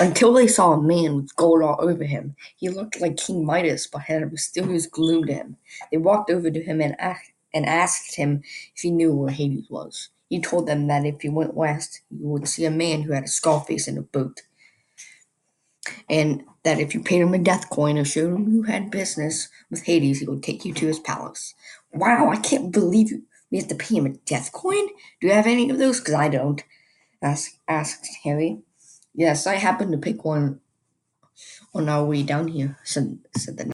until they saw a man with gold all over him. He looked like King Midas, but had a mysterious gloom to him. They walked over to him and asked him if he knew where Hades was. He told them that if he went west, you would see a man who had a skull face in a boat, and that if you paid him a death coin or showed him you had business with Hades, he would take you to his palace. Wow, I can't believe you. We have to pay him a death coin? Do you have any of those? Because I don't, asked Harry. Yes, I happened to pick one on our way down here, said the